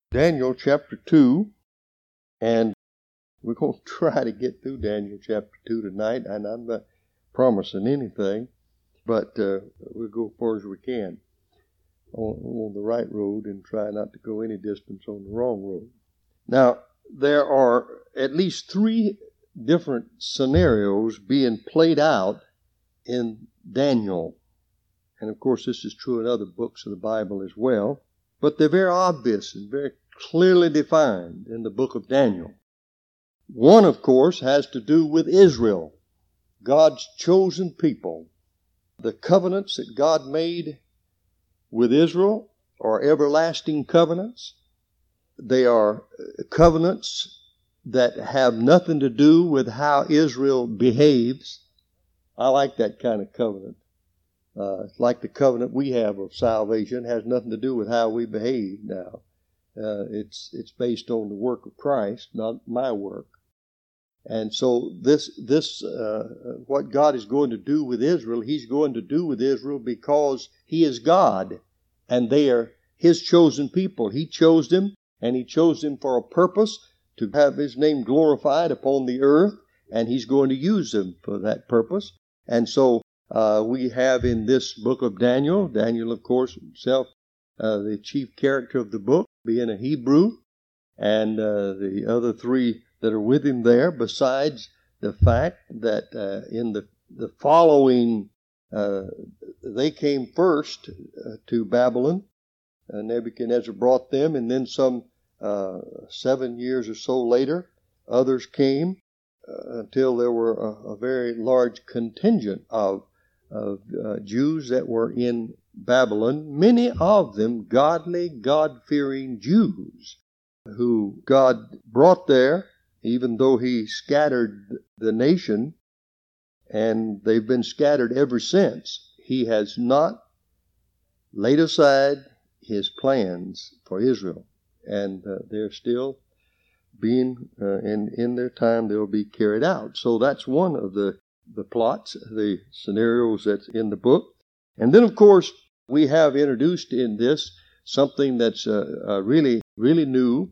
Daniel chapter 2, and we're going to try to get through Daniel chapter 2 tonight, and I'm not promising anything, but we'll go as far as we can on the right road and try not to go any distance on the wrong road. Now, there are at least three different scenarios being played out in Daniel. And of course, this is true in other books of the Bible as well. But they're very obvious and very clearly defined in the book of Daniel. One, of course, has to do with Israel, God's chosen people. The covenants that God made with Israel are everlasting covenants. They are covenants that have nothing to do with how Israel behaves. I like that kind of covenant. It's like the covenant we have of salvation. It has nothing to do with how we behave now. It's based on the work of Christ, not my work. And so what God is going to do with Israel, He's going to do with Israel because He is God, and they are His chosen people. He chose them, and He chose them for a purpose, to have His name glorified upon the earth, and He's going to use them for that purpose. And so we have in this book of Daniel, of course, himself, the chief character of the book, being a Hebrew, and the other three that are with him there, besides the fact that in the following, they came first to Babylon. Nebuchadnezzar brought them, and then some 7 years or so later, others came until there were a very large contingent of Jews that were in Babylon, many of them godly, God-fearing Jews who God brought there, even though He scattered the nation, and they've been scattered ever since. He has not laid aside His plans for Israel, and they're still being, in their time, they'll be carried out. So that's one of the plots, the scenarios that's in the book. And then, of course, we have introduced in this something that's really, really new,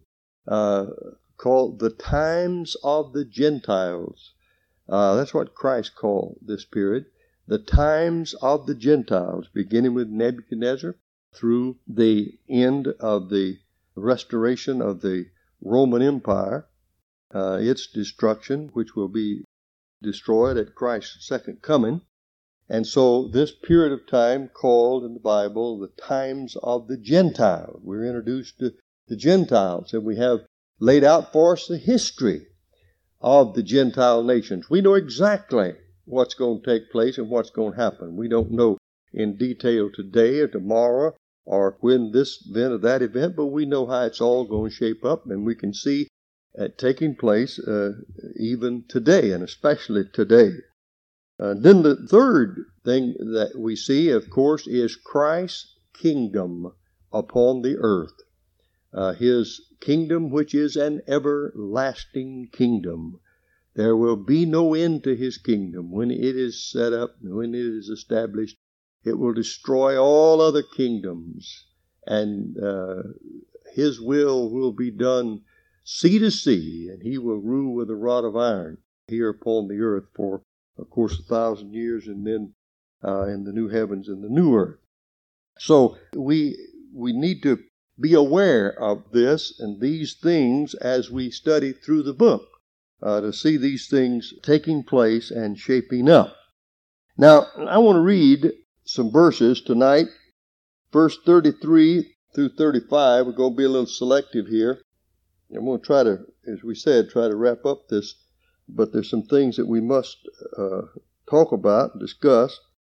called the times of the Gentiles. That's what Christ called this period, the times of the Gentiles, beginning with Nebuchadnezzar through the end of the restoration of the Roman Empire, its destruction, which will be destroyed at Christ's second coming. And so this period of time called in the Bible the times of the Gentiles. We're introduced to the Gentiles, and we have laid out for us the history of the Gentile nations. We know exactly what's going to take place and what's going to happen. We don't know in detail today or tomorrow or when this event or that event, but we know how it's all going to shape up, and we can see it taking place even today, and especially today. Then the third thing that we see, of course, is Christ's kingdom upon the earth. His kingdom, which is an everlasting kingdom. There will be no end to His kingdom. When it is set up, when it is established, it will destroy all other kingdoms, and His will be done sea to sea, and He will rule with a rod of iron here upon the earth for, of course, 1,000 years, and then in the new heavens and the new earth. So we need to be aware of this and these things as we study through the book, to see these things taking place and shaping up. Now, I want to read some verses tonight, verse 33 through 35. We're going to be a little selective here. I'm going to try to, as we said, try to wrap up this, but there's some things that we must talk about and discuss.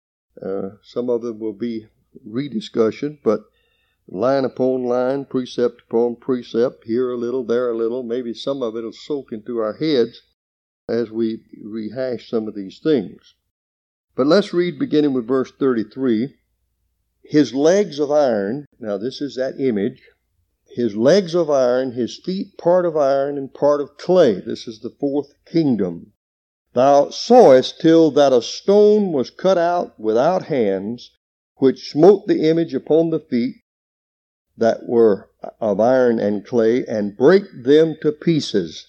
Some of them will be rediscussion, but line upon line, precept upon precept, here a little, there a little. Maybe some of it will soak into our heads as we rehash some of these things. But let's read beginning with verse 33. His legs of iron, now this is that image, his legs of iron, his feet part of iron and part of clay. This is the fourth kingdom. Thou sawest till that a stone was cut out without hands, which smote the image upon the feet, that were of iron and clay, and break them to pieces.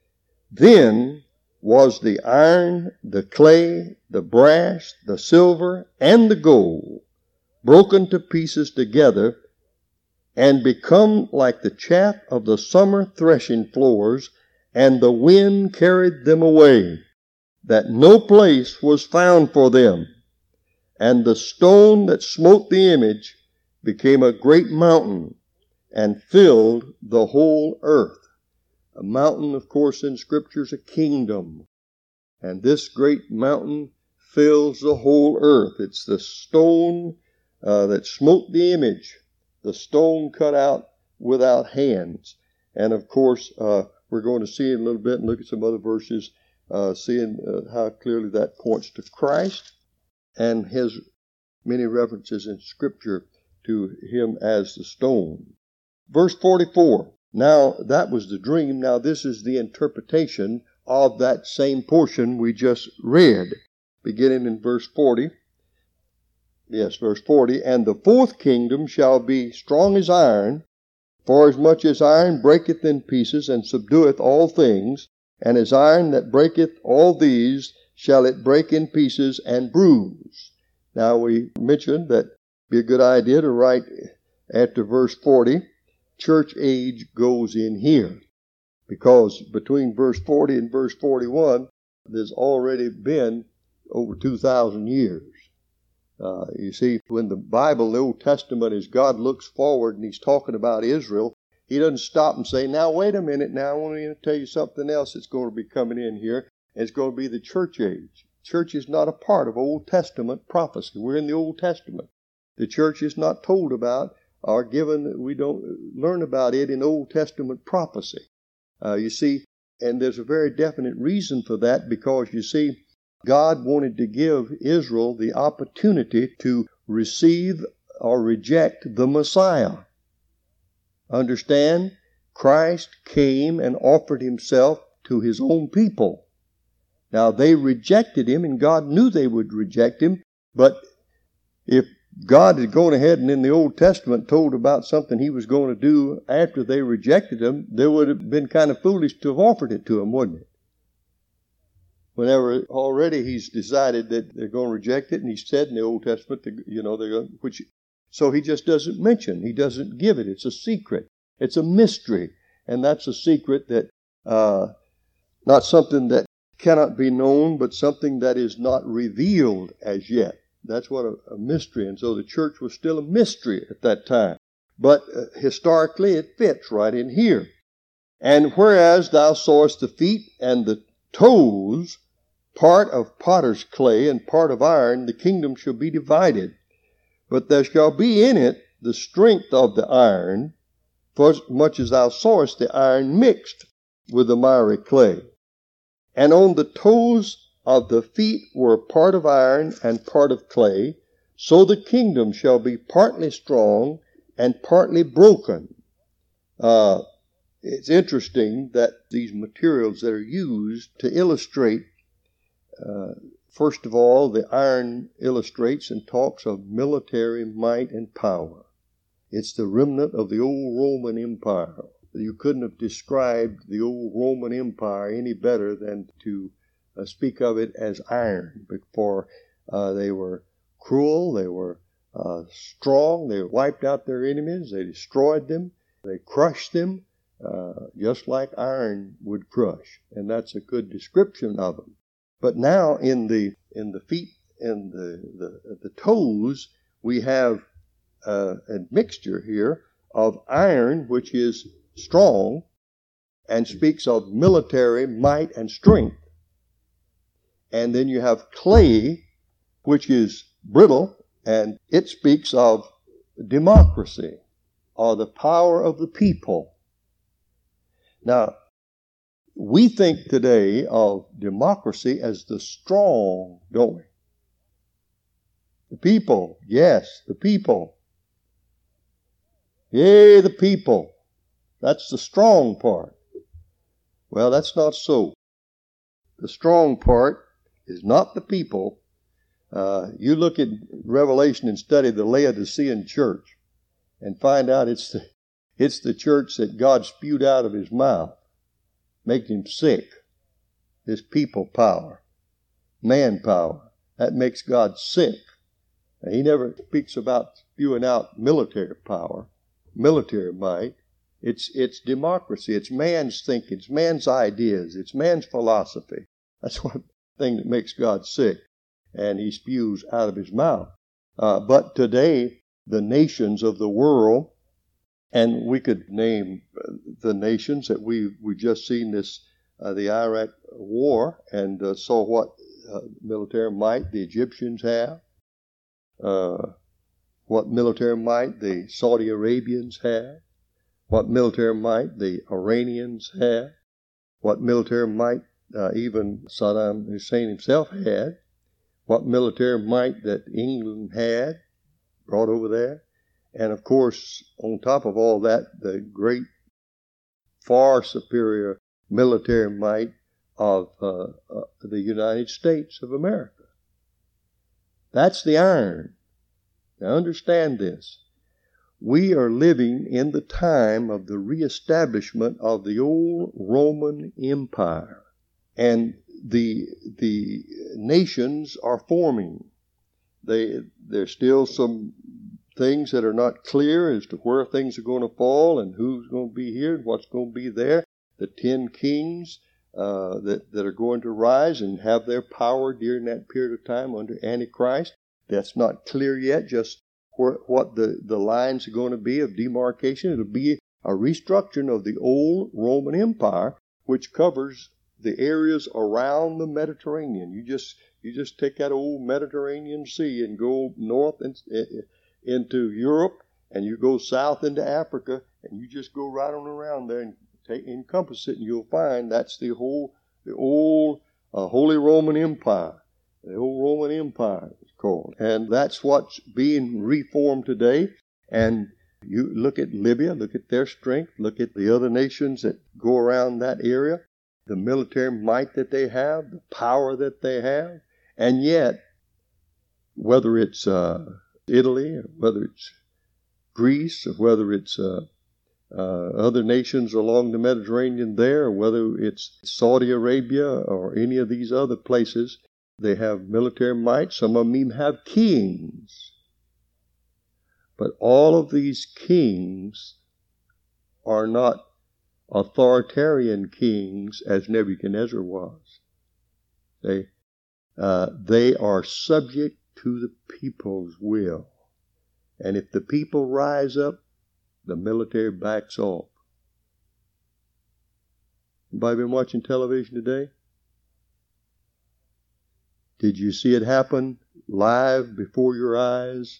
Then was the iron, the clay, the brass, the silver, and the gold broken to pieces together, and become like the chaff of the summer threshing floors, and the wind carried them away, that no place was found for them. And the stone that smote the image became a great mountain, and filled the whole earth. A mountain, of course, in Scripture is a kingdom. And this great mountain fills the whole earth. It's the stone that smote the image, the stone cut out without hands. And of course, we're going to see in a little bit and look at some other verses, seeing how clearly that points to Christ and his many references in Scripture to him as the stone. Verse 44. Now, that was the dream. Now, this is the interpretation of that same portion we just read, beginning in verse 40. Yes, verse 40. And the fourth kingdom shall be strong as iron, for as much as iron breaketh in pieces, and subdueth all things, and as iron that breaketh all these, shall it break in pieces and bruise. Now, we mentioned that it'd be a good idea to write after verse 40, church age goes in here, because between verse 40 and verse 41, there's already been over 2,000 years. You see, when the Bible, the Old Testament, as God looks forward and he's talking about Israel, he doesn't stop and say, now wait a minute, now I want to tell you something else that's going to be coming in here. It's going to be the church age. Church is not a part of Old Testament prophecy. We're in the Old Testament. The church is not told about or given, we don't learn about it in Old Testament prophecy. You see, and there's a very definite reason for that, because you see, God wanted to give Israel the opportunity to receive or reject the Messiah. Understand? Christ came and offered himself to his own people. Now, they rejected him, and God knew they would reject him, but if God had gone ahead and in the Old Testament told about something he was going to do after they rejected him, they would have been kind of foolish to have offered it to him, wouldn't it? Whenever already he's decided that they're going to reject it, and he said in the Old Testament, so he just doesn't mention, he doesn't give it. It's a secret. It's a mystery. And that's a secret that, not something that cannot be known, but something that is not revealed as yet. That's what a mystery. And so the church was still a mystery at that time. But historically, it fits right in here. And whereas thou sawest the feet and the toes, part of potter's clay and part of iron, the kingdom shall be divided. But there shall be in it the strength of the iron, for as much as thou sawest the iron mixed with the miry clay. And on the toes of the feet were part of iron and part of clay, so the kingdom shall be partly strong and partly broken. It's interesting that these materials that are used to illustrate, first of all, the iron illustrates and talks of military might and power. It's the remnant of the old Roman Empire. You couldn't have described the old Roman Empire any better than to speak of it as iron, for they were cruel, they were strong, they wiped out their enemies, they destroyed them, they crushed them, just like iron would crush. And that's a good description of them. But now in the feet and the toes, we have a mixture here of iron, which is strong and speaks of military might and strength. And then you have clay, which is brittle, and it speaks of democracy, or the power of the people. Now, we think today of democracy as the strong, don't we? The people, yes, the people. Yea, the people. That's the strong part. Well, that's not so. The strong part is not the people. You look at Revelation and study the Laodicean church, and find out it's the church that God spewed out of his mouth, makes him sick. This people power, manpower, that makes God sick. He never speaks about spewing out military power, military might. It's democracy. It's man's thinking. It's man's ideas. It's man's philosophy. That's one thing that makes God sick, and he spews out of his mouth. But today, the nations of the world, and we could name the nations that we just seen this, the Iraq war, and saw what military might the Egyptians have, what military might the Saudi Arabians have, what military might the Iranians have, what military might even Saddam Hussein himself had, what military might that England had brought over there, and of course, on top of all that, the great, far superior military might of the United States of America. That's the iron. Now understand this. We are living in the time of the reestablishment of the old Roman Empire. And the nations are forming. There's still some things that are not clear as to where things are going to fall and who's going to be here and what's going to be there. The 10 kings that are going to rise and have their power during that period of time under Antichrist. That's not clear yet, just what the lines are going to be of demarcation. It'll be a restructuring of the old Roman Empire, which covers the areas around the Mediterranean. You just take that old Mediterranean Sea and go north into Europe, and you go south into Africa, and you just go right on around there and encompass it, and you'll find that's the old Holy Roman Empire. The old Roman Empire is called. And that's what's being reformed today. And you look at Libya, look at their strength, look at the other nations that go around that area, the military might that they have, the power that they have. And yet, whether it's Italy, or whether it's Greece, or whether it's other nations along the Mediterranean there, or whether it's Saudi Arabia or any of these other places, they have military might. Some of them even have kings. But all of these kings are not authoritarian kings as Nebuchadnezzar was. They are subject to the people's will. And if the people rise up, the military backs off. Anybody been watching television today? Did you see it happen live before your eyes?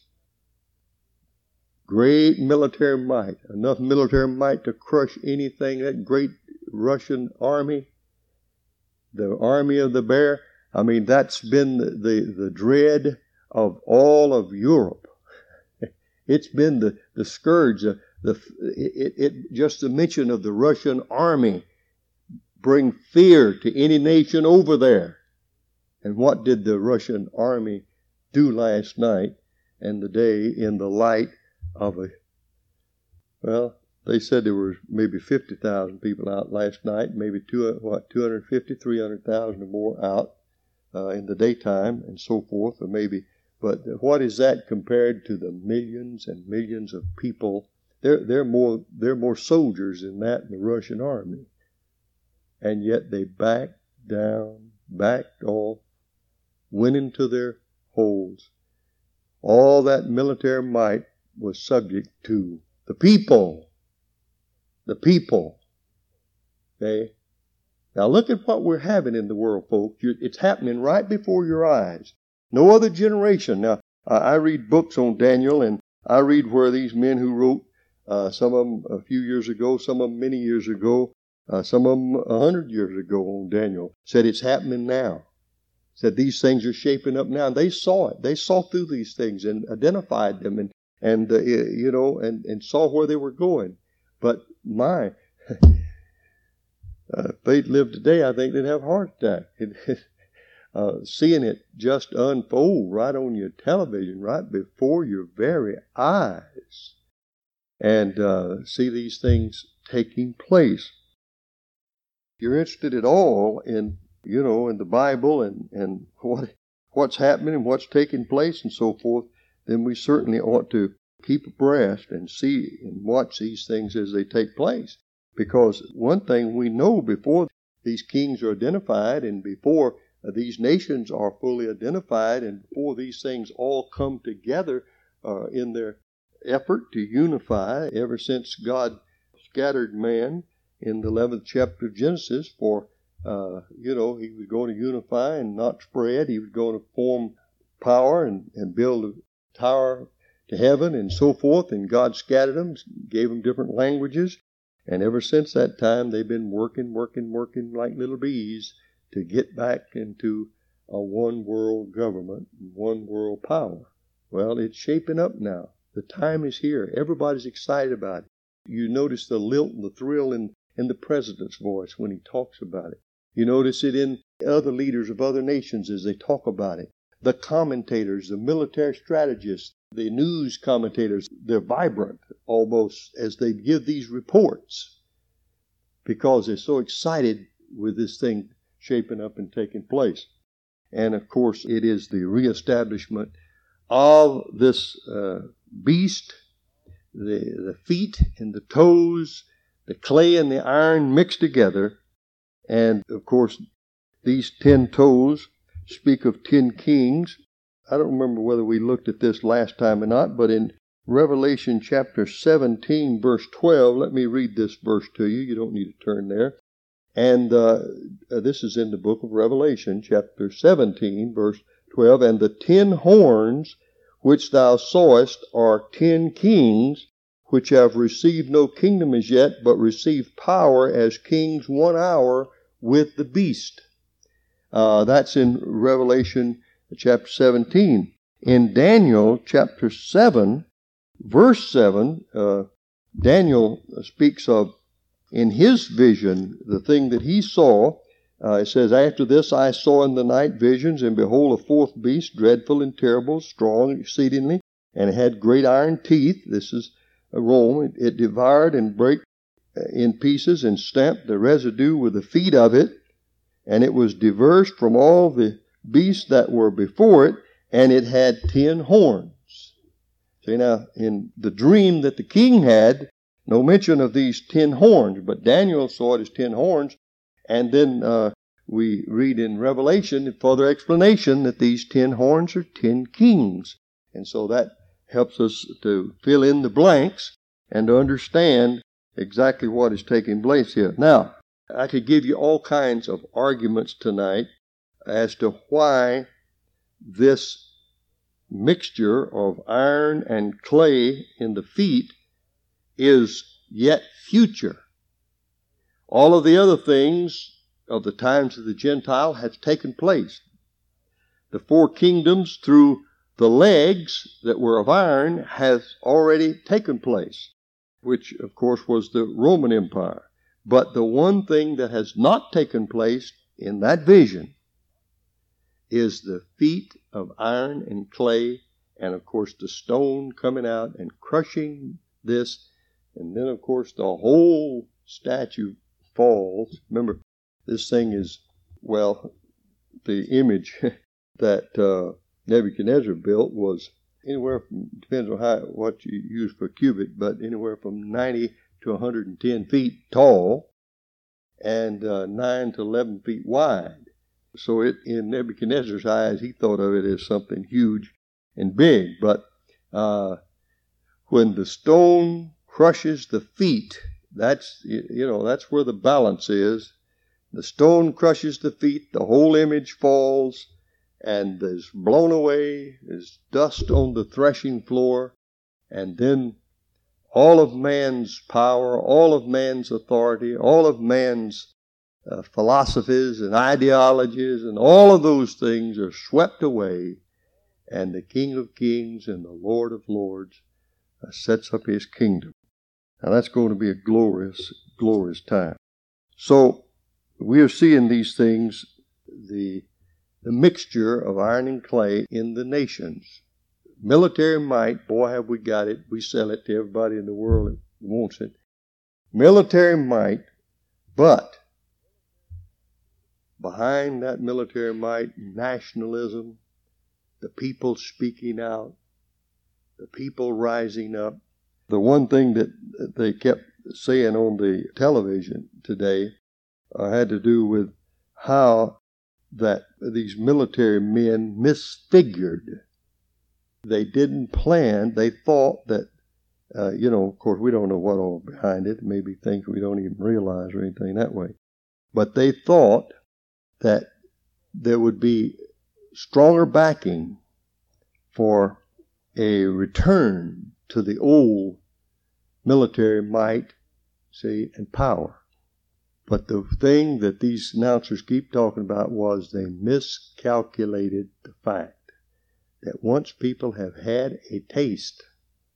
Great military might, enough military might to crush anything. That great Russian army, the army of the bear, I mean, that's been the dread of all of Europe. It's been the scourge. Just the mention of the Russian army bring fear to any nation over there. And what did the Russian army do last night and the day in the light of they said there were maybe 50,000 people out last night, maybe 250, 300,000 or more out in the daytime and so forth, or maybe. But what is that compared to the millions and millions of people? There are more soldiers in that in the Russian army, and yet they backed down, backed off, went into their holes. All that military might was subject to the people. The people. Okay? Now look at what we're having in the world, folks. It's happening right before your eyes. No other generation. Now, I read books on Daniel, and I read where these men who wrote, some of them a few years ago, some of them many years ago, some of them 100 years ago on Daniel, said it's happening now. Said these things are shaping up now. And they saw it. They saw through these things and identified them and saw where they were going. But if they'd lived today, I think they'd have a heart attack. Seeing it just unfold right on your television, right before your very eyes. and see these things taking place. If you're interested at all in, in the Bible and what's happening and what's taking place and so forth, then we certainly ought to keep abreast and see and watch these things as they take place. Because one thing we know, before these kings are identified and before these nations are fully identified and before these things all come together in their effort to unify, ever since God scattered man in the 11th chapter of Genesis for, he was going to unify and not spread. He was going to form power and build a tower to heaven and so forth. And God scattered them, gave them different languages. And ever since that time, they've been working like little bees to get back into a one world government, one world power. Well, it's shaping up now. The time is here. Everybody's excited about it. You notice the lilt and the thrill in the president's voice when he talks about it. You notice it in other leaders of other nations as they talk about it. The commentators, the military strategists, the news commentators, they're vibrant almost as they give these reports because they're so excited with this thing shaping up and taking place. And of course, it is the reestablishment of this beast, the feet and the toes, the clay and the iron mixed together. And of course, these 10 toes speak of 10 kings. I don't remember whether we looked at this last time or not, but in Revelation chapter 17, verse 12, let me read this verse to you. You don't need to turn there. And this is in the book of Revelation, chapter 17, verse 12. And the 10 horns which thou sawest are 10 kings, which have received no kingdom as yet, but receive power as kings 1 hour with the beast. That's in Revelation chapter 17. In Daniel chapter 7, verse 7, Daniel speaks of, in his vision, the thing that he saw. It says, After this I saw in the night visions, and behold, a fourth beast, dreadful and terrible, strong exceedingly, and it had great iron teeth. This is Rome. It devoured and brake in pieces and stamped the residue with the feet of it, and it was diverse from all the beasts that were before it, and it had 10 horns. See, now, in the dream that the king had, no mention of these 10 horns, but Daniel saw it as 10 horns, and then we read in Revelation, in further explanation, that these 10 horns are 10 kings. And so that helps us to fill in the blanks and to understand exactly what is taking place here. Now, I could give you all kinds of arguments tonight as to why this mixture of iron and clay in the feet is yet future. All of the other things of the times of the Gentile have taken place. The 4 kingdoms through the legs that were of iron has already taken place, which of course was the Roman Empire. But the one thing that has not taken place in that vision is the feet of iron and clay, and of course the stone coming out and crushing this, and then of course the whole statue falls. Remember, this thing is, well, the image that Nebuchadnezzar built was anywhere from, depends on what you use for cubit, but anywhere from 90 to 110 feet tall and 9 to 11 feet wide. So in Nebuchadnezzar's eyes, he thought of it as something huge and big. But when the stone crushes the feet, that's where the balance is. The stone crushes the feet, the whole image falls, and is blown away, is dust on the threshing floor, and then all of man's power, all of man's authority, all of man's philosophies and ideologies, and all of those things are swept away, and the King of Kings and the Lord of Lords sets up his kingdom. Now that's going to be a glorious, glorious time. So we are seeing these things, the mixture of iron and clay in the nations, Military might, boy, have we got it. We sell it to everybody in the world that wants it. Military might, but behind that military might, nationalism, the people speaking out, the people rising up. The one thing that they kept saying on the television today had to do with how that these military men misfigured. They didn't plan. They thought that, of course, we don't know what all behind it. Maybe things we don't even realize or anything that way. But they thought that there would be stronger backing for a return to the old military might, and power. But the thing that these announcers keep talking about was they miscalculated the fact that once people have had a taste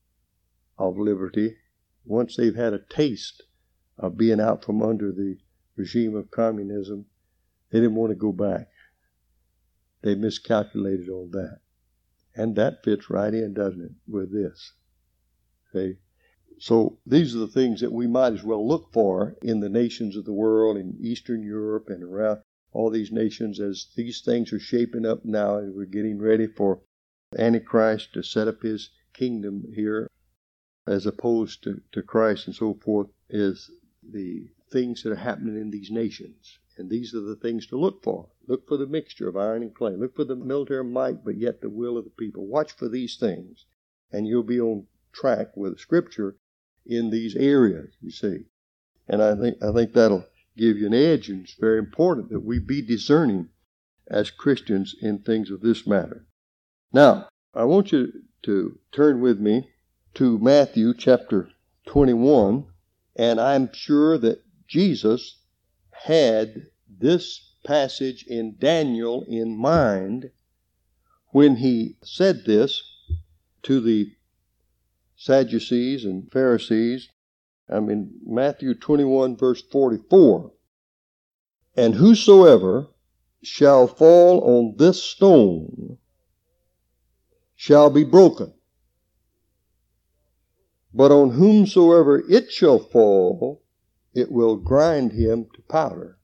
of liberty, once they've had a taste of being out from under the regime of communism, they didn't want to go back. They miscalculated on that. And that fits right in, doesn't it, with this? See? So these are the things that we might as well look for in the nations of the world, in Eastern Europe and around all these nations, as these things are shaping up now and we're getting ready for Antichrist to set up his kingdom here, as opposed to Christ and so forth, is the things that are happening in these nations. And these are the things to look for. Look for the mixture of iron and clay. Look for the military might, but yet the will of the people. Watch for these things, and you'll be on track with Scripture in these areas, you see. And I think that'll give you an edge, and it's very important that we be discerning as Christians in things of this matter. Now, I want you to turn with me to Matthew chapter 21, and I'm sure that Jesus had this passage in Daniel in mind when he said this to the Sadducees and Pharisees. Matthew 21 verse 44. And whosoever shall fall on this stone shall be broken, but on whomsoever it shall fall, it will grind him to powder.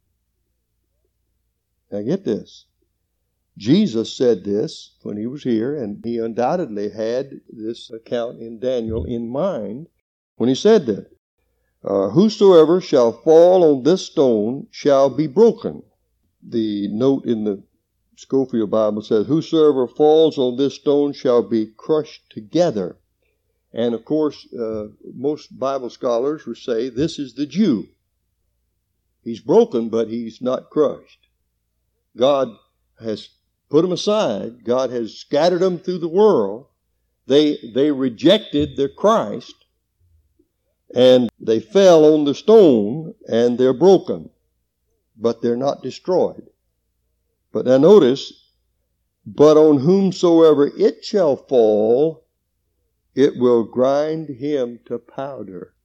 Now get this. Jesus said this when he was here, and he undoubtedly had this account in Daniel in mind when he said that. Whosoever shall fall on this stone shall be broken. The note in the Scofield Bible says, whosoever falls on this stone shall be crushed together. And of course, most Bible scholars would say this is the Jew. He's broken, but he's not crushed. God has put him aside. God has scattered them through the world. They rejected their Christ, and they fell on the stone, and they're broken, but they're not destroyed. But now notice, but on whomsoever it shall fall, it will grind him to powder.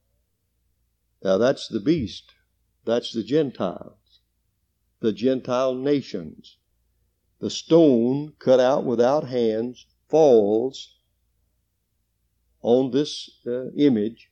Now that's the beast. That's the Gentiles, the Gentile nations. The stone cut out without hands falls on this image.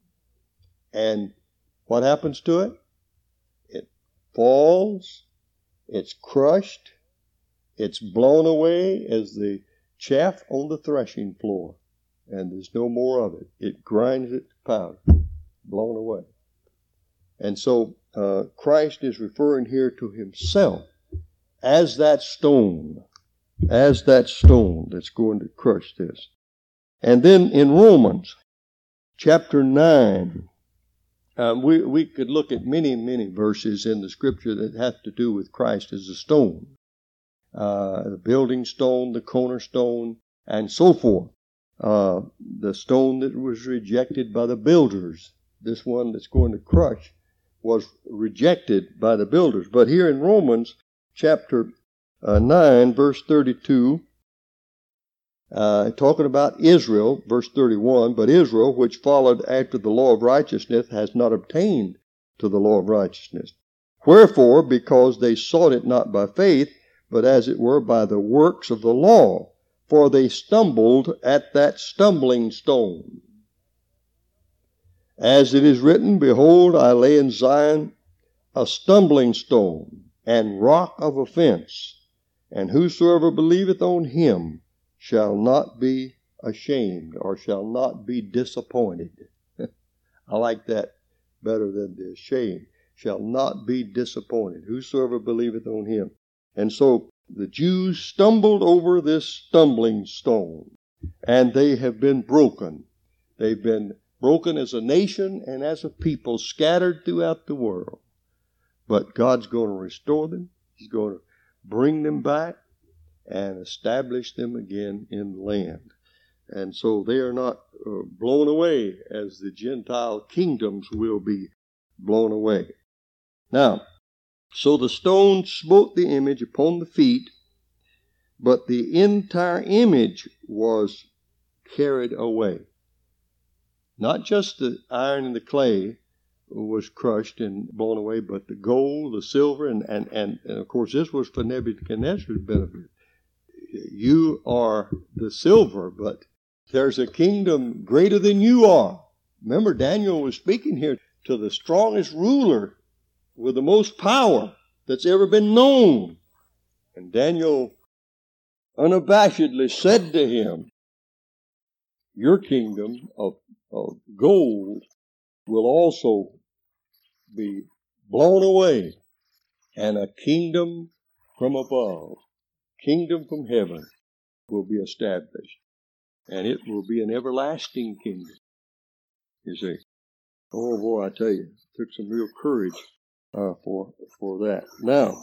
And what happens to it? It falls, it's crushed, it's blown away as the chaff on the threshing floor. And there's no more of it. It grinds it to powder, blown away. And so Christ is referring here to himself as that stone that's going to crush this. And then in Romans chapter 9, we could look at many verses in the Scripture that have to do with Christ as a stone. The building stone, the cornerstone, and so forth. The stone that was rejected by the builders, this one that's going to crush, was rejected by the builders. But here in Romans chapter 9, verse 32, talking about Israel, verse 31, but Israel, which followed after the law of righteousness, has not obtained to the law of righteousness. Wherefore, because they sought it not by faith, but as it were by the works of the law. for they stumbled at that stumbling stone. As it is written, Behold, I lay in Zion a stumbling stone and rock of offense, and whosoever believeth on him shall not be ashamed, or shall not be disappointed. I like that better than the ashamed. Shall not be disappointed, whosoever believeth on him. And so the Jews stumbled over this stumbling stone, and they have been broken. They've been broken as a nation and as a people, scattered throughout the world. But God's going to restore them. He's going to bring them back and establish them again in the land. And so they are not blown away as the Gentile kingdoms will be blown away. Now, so the stone smote the image upon the feet, but the entire image was carried away. Not just the iron and the clay was crushed and blown away, but the gold, the silver, and of course this was for Nebuchadnezzar's benefit. You are the silver, but there's a kingdom greater than you are. Remember, Daniel was speaking here to the strongest ruler with the most power that's ever been known. And Daniel unabashedly said to him, your kingdom of gold will also be blown away, and a kingdom from above, kingdom from heaven, will be established. And it will be an everlasting kingdom. You see. Oh boy, I tell you, it took some real courage for that. Now,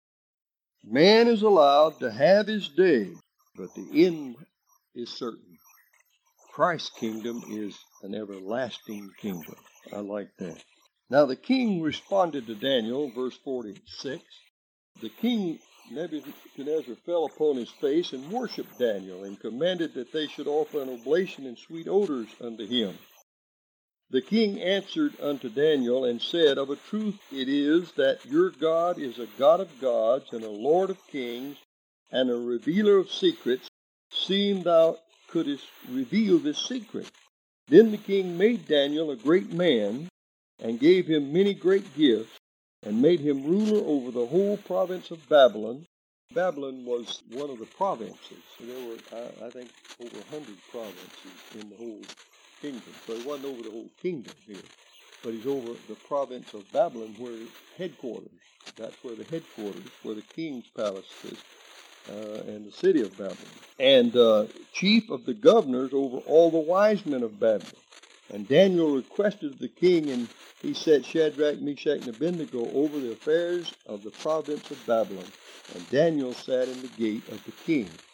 man is allowed to have his day, but the end is certain. Christ's kingdom is an everlasting kingdom. I like that. Now the king responded to Daniel, verse 46. The king Nebuchadnezzar fell upon his face and worshipped Daniel, and commanded that they should offer an oblation and sweet odors unto him. The king answered unto Daniel and said, Of a truth it is that your God is a God of gods, and a Lord of kings, and a revealer of secrets, seeing thou couldst reveal this secret. Then the king made Daniel a great man, and gave him many great gifts, and made him ruler over the whole province of Babylon. Babylon was one of the provinces. There were, I think, over 100 provinces in the whole kingdom. So he wasn't over the whole kingdom here, but he's over the province of Babylon, where headquarters. That's where the headquarters, where the king's palace is, and the city of Babylon. And chief of the governors over all the wise men of Babylon. And Daniel requested the king, and he set Shadrach, Meshach, and Abednego over the affairs of the province of Babylon. And Daniel sat in the gate of the king.